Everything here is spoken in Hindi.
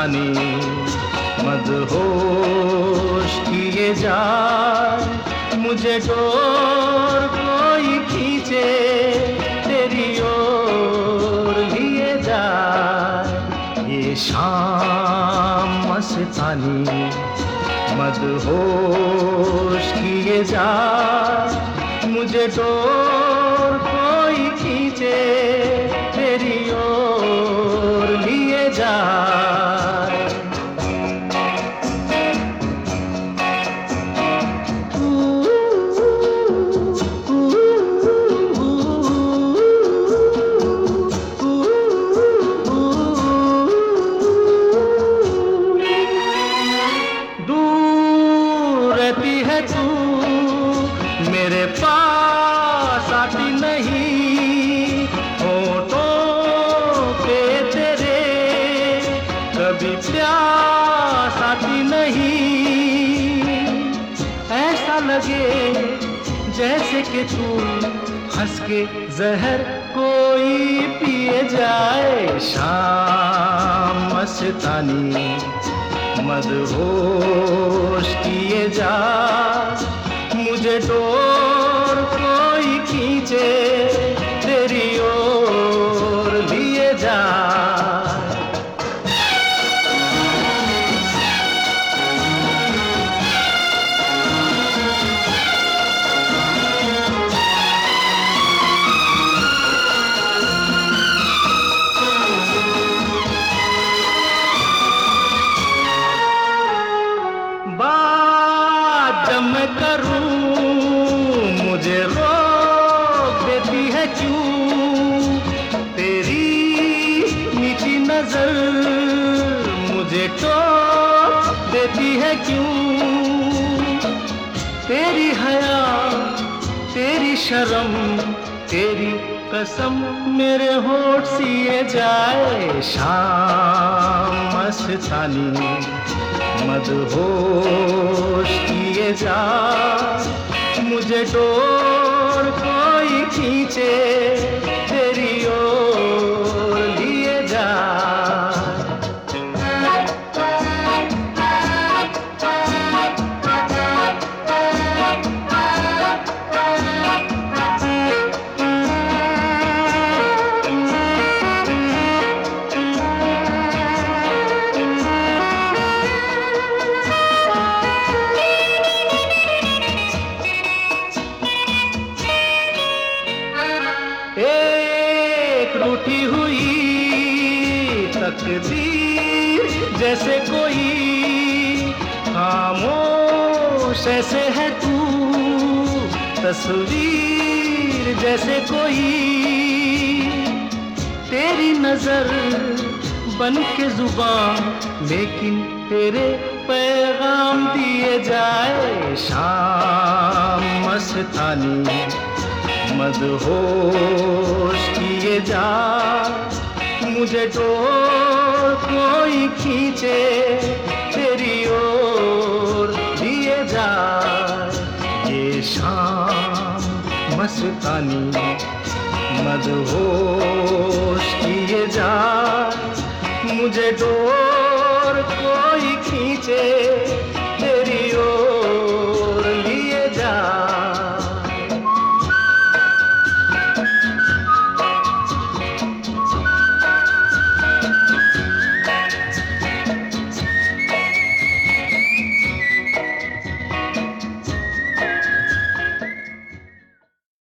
मस्तानी मदहोश किए जाए, मुझे डोर कोई खींचे तेरी ओर लिए जाए। ये शाम मस्तानी मदहोश किए जाए, मुझे डोर कोई खींचे तेरी ओर लिए जाए। दूर रहती है तू मेरे पास आती नहीं, होठों पे तेरे कभी प्यास आती नहीं। ऐसा लगे जैसे कि तू हंस के जहर कोई पिए जाए। शाम मस्तानी मदहोश किए जा, मुझे डोर कोई खींचे तेरी ओर लिए जा। बात जब मैं करूं मुझे रोक देती है क्यों, तेरी मीठी नजर मुझे टोक देती है क्यों। तेरी हया तेरी शर्म तेरी कसम मेरे होठ सिए जाए। शाम मस्तानी मदहोश किए जा, मुझे डोर कोई खींचे तेरी ओर लिए जा। एक रूठी हुई तकदीर जैसे कोई, खामोश ऐसे है तू तस्वीर जैसे कोई। तेरी नजर बन के जुबान लेकिन तेरे पैगाम दिए जाए। शाम मस्तानी मदहोश किए जा, मुझे डोर कोई खींचे तेरी ओर लिए जा। ये शाम मस्तानी मदहोश किए जा, मुझे डोर